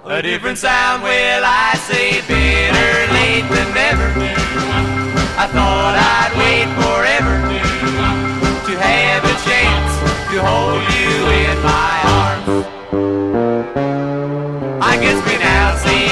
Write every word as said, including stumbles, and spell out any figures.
a different sound. Well, I say better late than never. I thought I'd wait forever to have a chance to hold you in my arms. I guess we now see